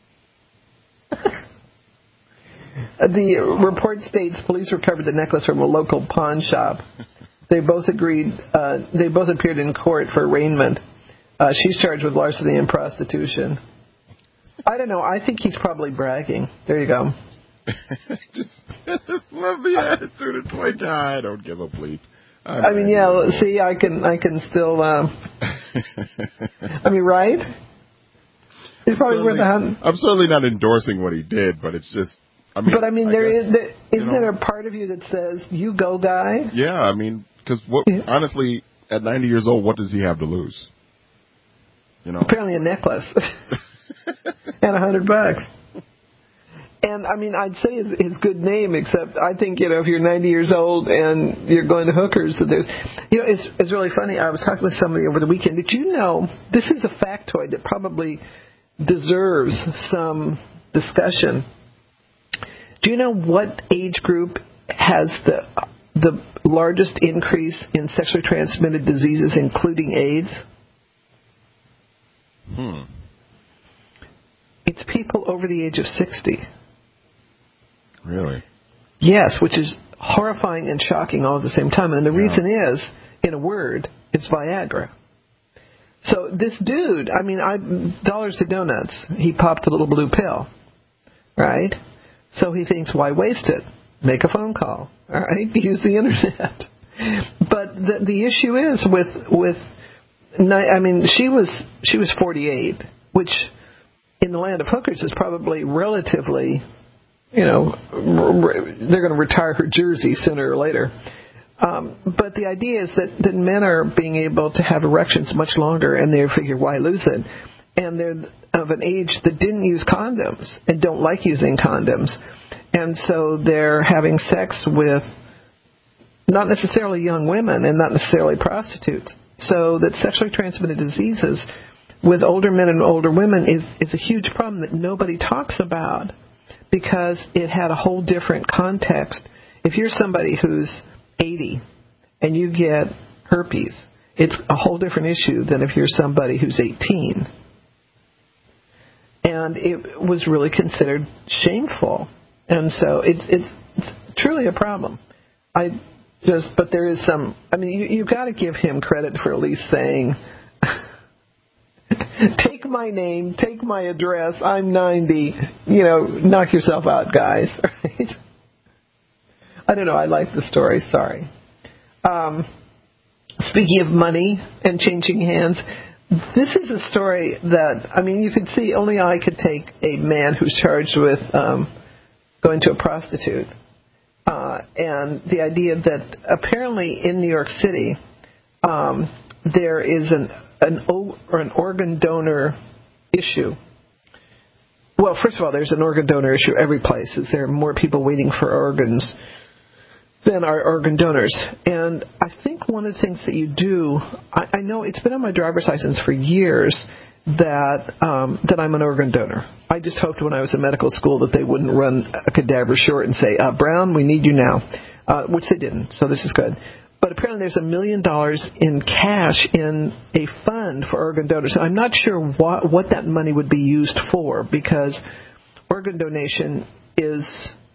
The report states police recovered the necklace from a local pawn shop. They both agreed, uh, they both appeared in court for arraignment. Uh, she's charged with larceny and prostitution. I don't know. I think he's probably bragging. There you go. just, just love the attitude. It's like, I don't give a bleep. I'm I mean, yeah. See, I can, I can still. Uh, I mean, right? He's probably worth a hundred. I'm certainly not endorsing what he did, but it's just. I mean, but I mean, I there guess, is. There, isn't you know, there a part of you that says, "You go, guy"? Yeah, I mean, because honestly, at ninety years old, what does he have to lose? You know, apparently a necklace and a hundred bucks. And, I mean, I'd say his, his good name, except I think, you know, if you're ninety years old and you're going to hookers, you know, it's, it's really funny. I was talking with somebody over the weekend. Did you know, this is a factoid that probably deserves some discussion. Do you know what age group has the the largest increase in sexually transmitted diseases, including AIDS? Hmm. It's people over the age of sixty. Really? Yes, which is horrifying and shocking all at the same time. And the yeah. reason is, in a word, it's Viagra. So this dude, I mean, I dollars to donuts, he popped a little blue pill, right? So he thinks, why waste it? Make a phone call, all right? Use the internet. But the the issue is with with, I mean, she was she was forty-eight, which in the land of hookers is probably relatively. You know, they're going to retire her jersey sooner or later. Um, but the idea is that, that men are being able to have erections much longer, and they figure, why lose it? And they're of an age that didn't use condoms and don't like using condoms. And so they're having sex with not necessarily young women and not necessarily prostitutes. So that sexually transmitted diseases with older men and older women is, is a huge problem that nobody talks about. Because it had a whole different context. If you're somebody who's eighty and you get herpes, it's a whole different issue than if you're somebody who's eighteen. And it was really considered shameful. And so it's it's, it's truly a problem. I just, but there is some, I mean, you, you've got to give him credit for at least saying, take my name, take my address, I'm ninety, you know, knock yourself out, guys, right? I don't know, I like the story, sorry. Um, speaking of money and changing hands, this is a story that, I mean, you could see only I could take a man who's charged with um, going to a prostitute. Uh, and the idea that apparently in New York City, um, there is an an o- or an organ donor issue. Well, first of all, there's an organ donor issue every place. Is there are more people waiting for organs than are organ donors. And I think one of the things that you do, I, I know it's been on my driver's license for years that um, that I'm an organ donor. I just hoped when I was in medical school that they wouldn't run a cadaver short and say, uh, Brown, we need you now, uh, which they didn't, so this is good. But apparently there's a million dollars in cash in a fund for organ donors. And I'm not sure what, what that money would be used for, because organ donation is is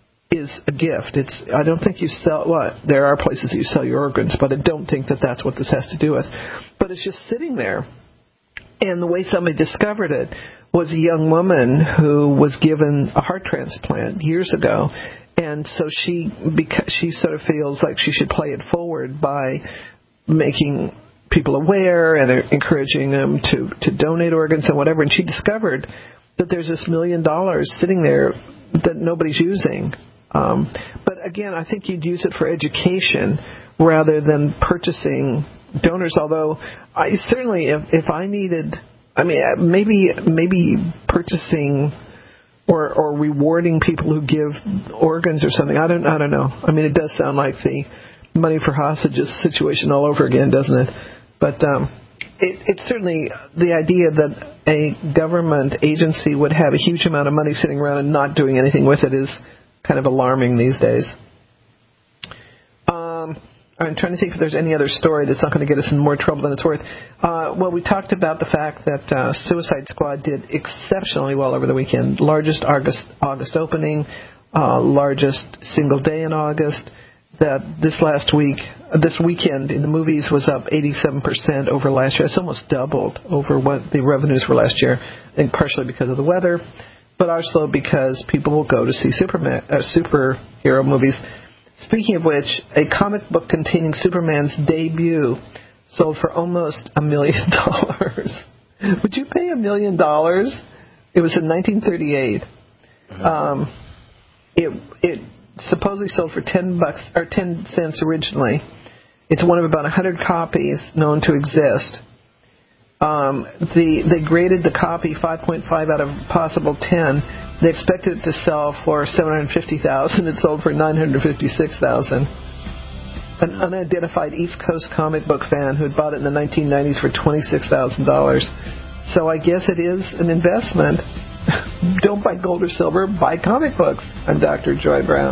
is a gift. It's I don't think you sell. Well, there are places that you sell your organs, but I don't think that that's what this has to do with. But it's just sitting there, and the way somebody discovered it was a young woman who was given a heart transplant years ago, and so she because she sort of feels like she should play it forward by making people aware and encouraging them to to donate organs and whatever. And she discovered that there's this million dollars sitting there that nobody's using. Um, but again, I think you'd use it for education rather than purchasing donors. Although I certainly, if, if I needed, I mean, maybe maybe purchasing or or rewarding people who give organs or something. I don't I don't know. I mean, it does sound like the money for hostages situation all over again, doesn't it? But um, it, it's certainly the idea that a government agency would have a huge amount of money sitting around and not doing anything with it is kind of alarming these days. Um, I'm trying to think if there's any other story that's not going to get us in more trouble than it's worth. Uh, well, we talked about the fact that uh, Suicide Squad did exceptionally well over the weekend. Largest August, August opening, uh, largest single day in August. That this last week, this weekend in the movies was up eighty-seven percent over last year. It's almost doubled over what the revenues were last year, and partially because of the weather, but also because people will go to see Superman, uh, superhero movies. Speaking of which, a comic book containing Superman's debut sold for almost a million dollars. Would you pay a million dollars? It was in nineteen thirty-eight. Um, it it. supposedly sold for ten bucks or ten cents originally. It's one of about a hundred copies known to exist. Um, the they graded the copy five point five out of possible ten. They expected it to sell for seven hundred fifty thousand. It sold for nine hundred fifty-six thousand. An unidentified East Coast comic book fan who had bought it in the nineteen nineties for twenty-six thousand dollars. So I guess it is an investment. Don't buy gold or silver, buy comic books. I'm Doctor Joy Brown.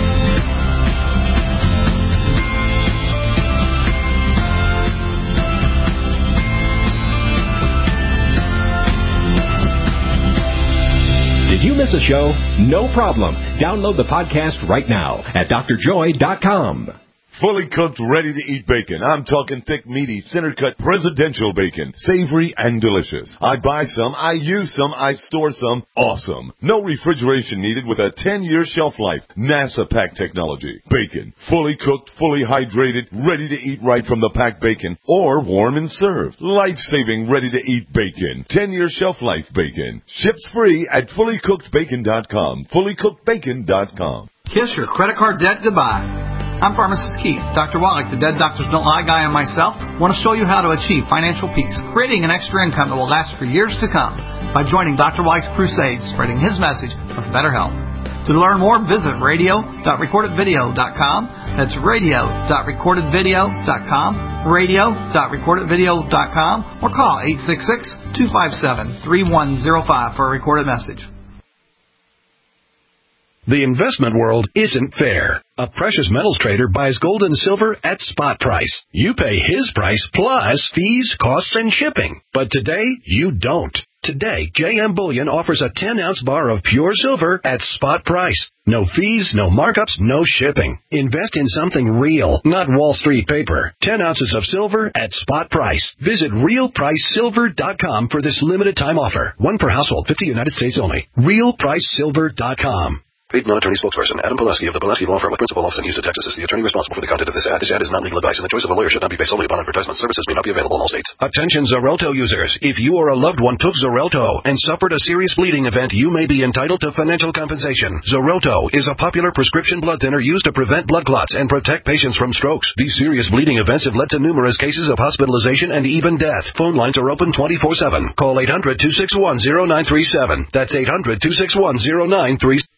Did you miss a show? No problem. Download the podcast right now at D R joy dot com. Fully cooked, ready-to-eat bacon. I'm talking thick, meaty, center-cut presidential bacon. Savory and delicious. I buy some, I use some, I store some. Awesome. No refrigeration needed with a ten-year shelf life. NASA pack technology. Bacon. Fully cooked, fully hydrated, ready to eat right from the packed bacon. Or warm and served. Life-saving, ready-to-eat bacon. ten-year shelf life bacon. Ships free at fully cooked bacon dot com. fully cooked bacon dot com. Kiss your credit card debt goodbye. I'm Pharmacist Keith. Doctor Wallach, the Dead Doctors Don't Lie guy, and myself want to show you how to achieve financial peace, creating an extra income that will last for years to come by joining Doctor Wallach's crusade, spreading his message of better health. To learn more, visit radio dot recorded video dot com. That's radio dot recorded video dot com, radio dot recorded video dot com, or call eight six six, two five seven, three one zero five for a recorded message. The investment world isn't fair. A precious metals trader buys gold and silver at spot price. You pay his price plus fees, costs, and shipping. But today, you don't. Today, J M Bullion offers a ten-ounce bar of pure silver at spot price. No fees, no markups, no shipping. Invest in something real, not Wall Street paper. ten ounces of silver at spot price. Visit real price silver dot com for this limited time offer. One per household, fifty United States only. real price silver dot com. Paid non-attorney spokesperson Adam Pulaski of the Pulaski Law Firm with principal office in Houston, Texas is the attorney responsible for the content of this ad. This ad is not legal advice, and the choice of a lawyer should not be based solely upon advertisement. Services may not be available in all states. Attention Xarelto users. If you or a loved one took Xarelto and suffered a serious bleeding event, you may be entitled to financial compensation. Xarelto is a popular prescription blood thinner used to prevent blood clots and protect patients from strokes. These serious bleeding events have led to numerous cases of hospitalization and even death. Phone lines are open twenty-four seven. Call eight hundred, two six one, zero nine three seven. That's eight hundred, two six one, zero nine three seven.